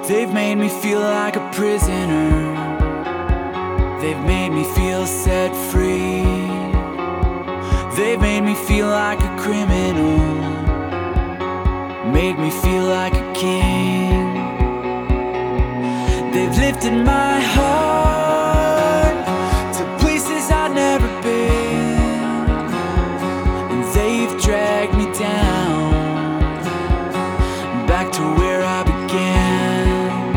They've made me feel like a prisoner. They've made me feel set free. They've made me feel like a criminal, made me feel like a king. They've lifted my heart to places I've never been, and they've dragged me down back to where I began.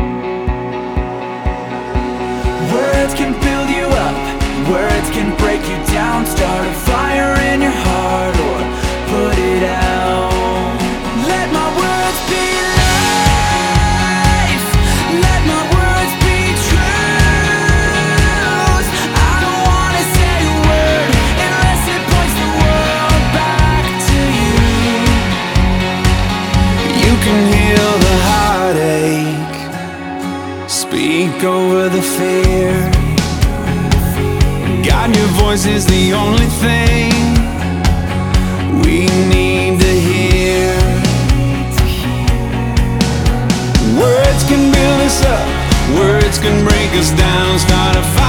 Words can build you up, words can break you down, start a fire in your heart or put it out. Let my words be life, let my words be truth. I don't wanna say a word unless it points the world back to you. You can heal the heartache, speak over the fear. God, your voice is the only thing we need to hear. Words can build us up, words can break us down, start a fire